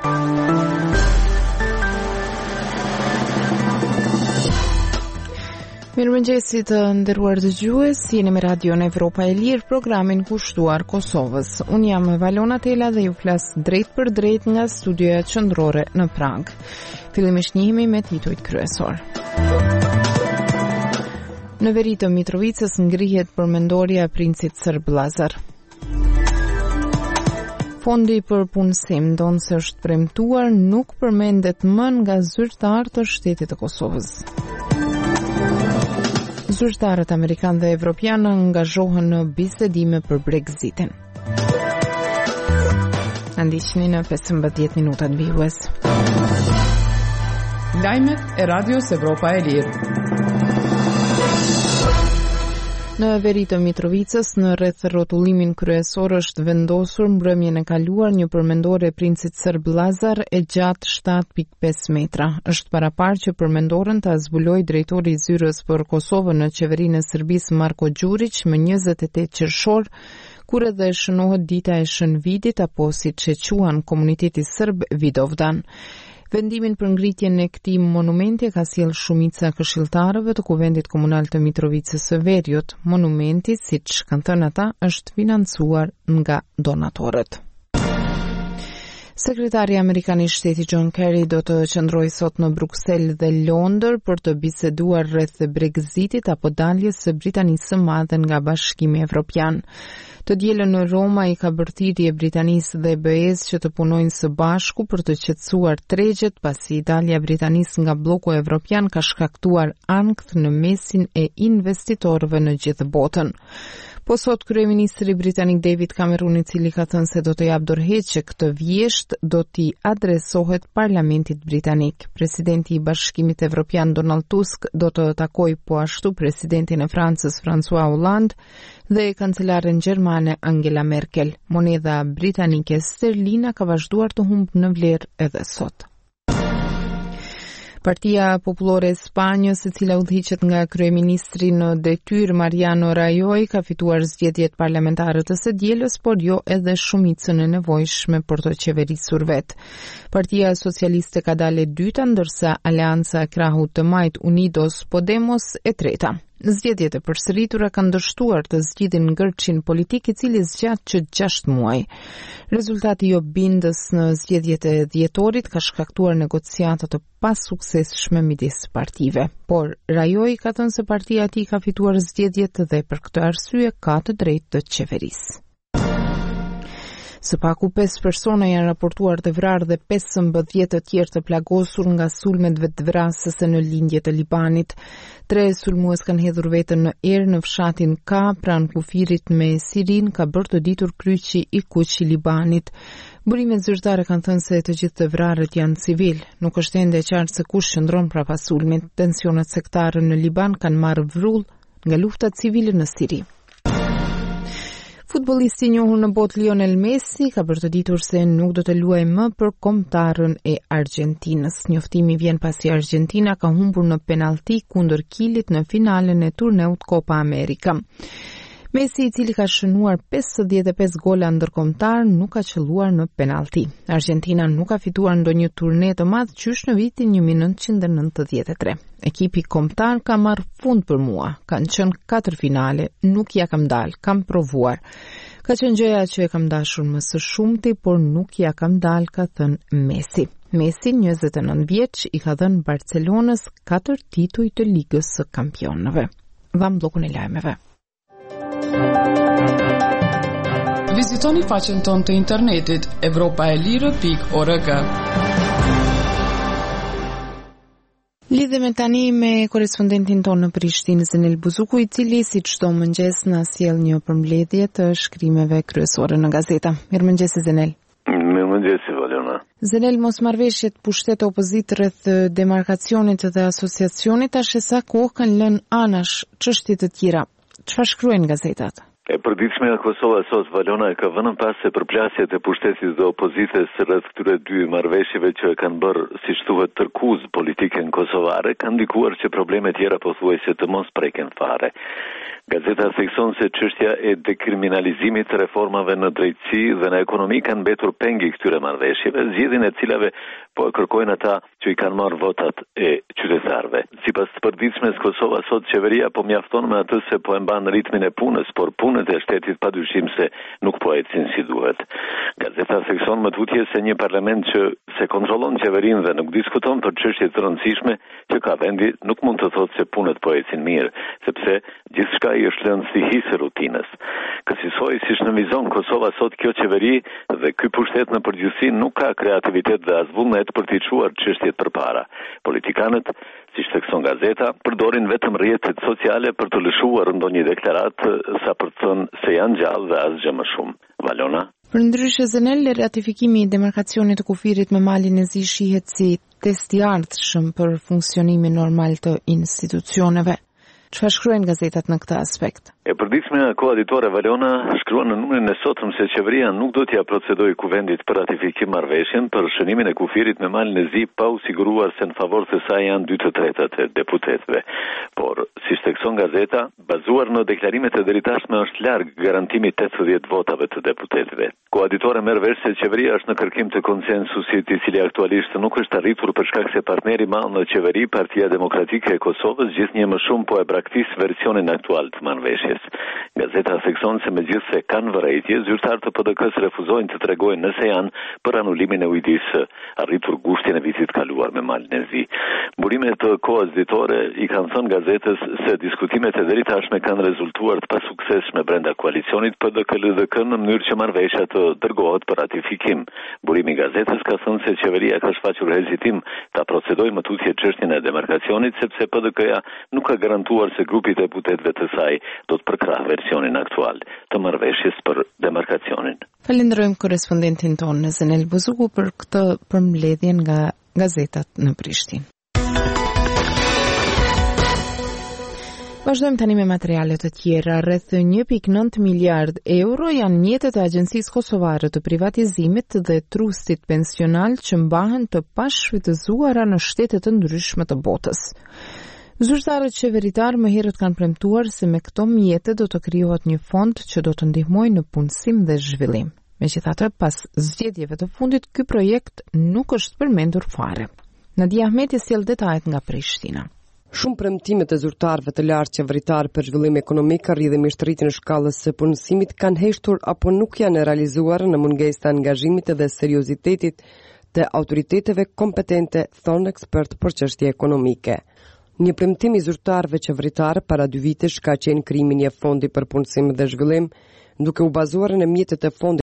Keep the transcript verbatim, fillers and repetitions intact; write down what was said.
Mirëmëngjesit të nderuar dëgjues, jeni me Radion Evropa e Lirë, programin kushtuar Kosovës. Unë jam Valona Tela dhe ju flas drejt për drejt nga studioja qendrore në Prag. Fillimisht njihemi me titujt kryesor. Në veri të Mitrovicës ngrihet përmendorja e princit serb Lazar. Fondi për punësim ndonë se është premtuar nuk përmendet më nga zyrtar të shtetit të Kosovës. Zyrtarët amerikanë dhe evropianë angazhohen në bisedime për Brexitin. Ndiqni në pesëmbëdhjetë minutat vijues. Lajmet e Radios Evropa e Lirë. Në veri të Mitrovicës, në rreth rrotullimin kryesor është vendosur mbrëmjen e kaluar një përmendore e princit serb Lazar e gjatë shtatë pikë pesë metra. Është paraparë që përmendoren ta zbulojë drejtori i zyrës për Kosovën në qeverinë e Serbisë Marko Đurić më njëzet e tetë qershor, kur edhe shënohet dita e Shënvitit apo siç e quajnë komuniteti serb Vidovdan. Vendimin për ngritjen e këtij monumenti ka sjellë shumica këshilltarëve të Kuvendit Komunal të Mitrovicës së Veriut. Monumenti, siç kanë thënë ata, është financuar nga donatorët. Sekretari amerikan i shtetit John Kerry do të qëndrojë sot në Bruksel dhe Londër për të biseduar rreth Brexitit apo daljes së Britanisë së Madhe nga Bashkimi Evropian. Të dielën në Roma i ka bërthirje Britanisë dhe B E-s që të punojnë së bashku për të qetësuar tregjet pasi dalja e Britanisë nga bloku evropian ka shkaktuar ankth në mesin e investitorëve në gjithë botën. Po sot kryeministri britanik David Cameron, i cili ka thënë se do të jap dorëheqje këtë vjesht, do t'i adresohet parlamentit britanik. Presidenti i Bashkimit Evropian Donald Tusk do të takojë po ashtu presidentin e Francës François Hollande dhe kancelaren gjermane Angela Merkel. Monedha britanike sterlina ka vazhduar të humbë në vlerë edhe sot. Partia Popullore e Spanjës, e cila udhëhiqet nga kryeministri në detyrë Mariano Rajoy, ka fituar zgjedhjet parlamentare të së dielës, por jo edhe shumicën e nevojshme për të qeverisur vetë. Partia Socialiste ka dalë e dyta, ndërsa Aleanca e Krahut të Majt Unidos Podemos e treta. Zgjedhjet e përsëritura kanë dështuar të zgjidhin ngërçin politik i cili zgjat që gjashtë muaj. Rezultati jo bindës në zgjedhjet e dhjetorit ka shkaktuar negociata të pasuksesshme midis partive. Por Rajoy ka thënë se partia e tij ka fituar zgjedhjet dhe për këtë arsye ka të drejtë të qeverisë. Së paku pesë persona janë raportuar të vrarë dhe pesëmbëdhjetë të tjerë të plagosur nga sulmet vetvrasëse në lindje të Libanit. Tre sulmues kanë hedhur veten në erë në fshatin Ka, pranë kufirit me Sirin, ka bërë të ditur kryqi i kuq i Libanit. Burimet zyrtare kanë thënë se të gjithë të vrarët janë civil. Nuk është ende e qartë se kush qëndron prapa sulmit. Tensionet sektare në Liban kanë marrë vrull nga lufta civile në Siri. Futbollisti i njohur në botë Lionel Messi ka bërë të ditur se nuk do të luajë më për kombëtarën e Argjentinës. Njoftimi vjen pasi Argentina ka humbur në penallti kundër Kilit në finalen e turneut Copa America. Messi, i cili ka shënuar pesëdhjetë e pesë gola ndërkombëtar, nuk ka qelluar në penallti. Argentina nuk ka fituar ndonjë turne të madh qysh në vitin një mijë nëntëqind e nëntëdhjetë e tre. Ekipi kombëtar ka marrë fund për mua. Kanë qenë katër finale, nuk ja kam dalë, kam provuar. Ka qenë gjëja që e kam dashur më së shumti, por nuk ja kam dalë, ka thënë Messi. Messi, njëzet e nëntë vjeç, i ka dhënë Barcelonës katër tituj të Ligës së Kampionëve. Vam bllokun e lajmeve. Vizitoni faqen tonë të internetit evropa e lirë pikë org. Lidhemi tani me korrespondentin tonë në Prishtinë, Zenel Buzuku, i cili si çdo mëngjes na sjell një përmbledhje të shkrimeve kryesore në gazeta. Mirëmëngjes Zenel. Mirëmëngjes Valona. Zenel, mosmarrveshjet pushtet opozit rreth demarkacionit dhe asociacionit tash sa kohë kanë lënë anash çështje të tjera. Çfarë shkruajnë gazetat? E përditshme e Kosova sot, Valona, ka vënë pas se përplasjet e pushtetit dhe opozitës rreth këtyre dy marrëveshjeve që e kanë bërë, siç thuhet, tërkuz politikën kosovare, kanë ndikuar që probleme tjera pothuajse të mos preken fare. Gazeta thekson se çështja e dekriminalizimit të reformave në drejtësi dhe në ekonomi kanë mbetur pengi këtyre marrëveshjeve, zgjedhjen e cilave po e kërkojnë ata që i kanë marrë votat e qytetarëve. Sipas të përditshmes Kosova sot, qeveria po mjafton me atë se po e mban ritmin e punës, por punët e shtetit padyshim se nuk po ecin si duhet. Gazeta thekson më tutje se një parlament që se kontrollon qeverinë dhe nuk diskuton për çështje të rëndësishme që ka vendi nuk mund të thotë se punët po ecin mirë, sepse gjithçka i është lënë si hisë rutinës. Kësaj siç nënvizon Kosova sot, kjo qeveri dhe ky pushtet në përgjithësi nuk ka kreativitet dhe as vullnet për të çuar çështjet përpara. Politikanët, siç thekson gazeta, përdorin vetëm rrjetet sociale për të lëshuar ndonjë deklaratë sa për të thënë se janë gjallë dhe asgjë më shumë. Valona. Përndryshe Zenel, ratifikimi i demarkacionit të kufirit me malin e zi shihet si test i ardhshëm për funksionimin normal të institucioneve. Çfarë shkruajnë gazetat në këtë aspekt? E përditshme koaditore Valona shkruan në numrin e sotëm se qeveria nuk do t'ja procedojë kuvendit për ratifikim marrëveshjen për shënimin e kufirit me malin e zi pa u siguruar se në favor të saj janë dy të tretat e deputetëve. Por, siç thekson gazeta, bazuar në deklarimet e deritashme është larg garantimi tetëdhjetë votave të deputetëve. Koaditore merr vesh se qeveria është në kërkim të konsensusit i cili aktualisht nuk është arritur për shkak se partneri i madh në qeveri, Partia Demokratike e Kosovës, gjithnjë më shumë po e braktis versionin aktual të marrëveshjes. Gazeta thekson se megjithse kanë vërejtje, zyrtarët të P D K-s refuzojnë të tregojnë nëse janë për anulimin e ujdis arritur gushtin e vitit kaluar me malin e zi. Burimet të kohës ditore i kanë thënë gazetës se diskutimet e deritashme kanë rezultuar të pasuksesshme brenda koalicionit P D K-L D K në mënyrë që marrëveshja të dërgohet për ratifikim. Burimi i gazetës ka thënë se qeveria ka shfaqur hezitim ta procedojë më tutje çështjen e demarkacionit sepse P D K-ja nuk ka garantuar se grupi i deputetëve të saj do të përkrah versionin aktual të marrëveshjes për demarkacionin. Falenderojmë korrespondentin tonë në Zenel Buzuku për këtë përmbledhje nga gazetat në Prishtinë. Vazhdojmë tani me materialet të tjera. Rreth një pikë nëntë miliard euro janë mjetet e Agjencisë Kosovare të Privatizimit dhe Trustit Pensional që mbahen të pashfrytëzuara në shtete të ndryshme të botës. Zyrtarët qeveritar më herët kanë premtuar se me këto mjete do të krijohet një fond që do të ndihmojë në punësim dhe zhvillim. Megjithatë, pas zgjedhjeve të fundit, ky projekt nuk është përmendur fare. Nadia Ahmeti sjell detajet nga Prishtina. Shumë premtimet e zyrtarëve të lartë qeveritar për zhvillim ekonomik, arritje rritjen e shkallës së punësimit kanë heshtur apo nuk janë realizuar në mungesë të angazhimit dhe seriozitetit të autoriteteve kompetente, thonë ekspert për çështje ekonomike. Një premtim i zyrtarëve qeveritar para dy vitesh ka qenë krijimi i një fondi për punësim dhe zhvillim, duke u bazuar në mjetet e fondit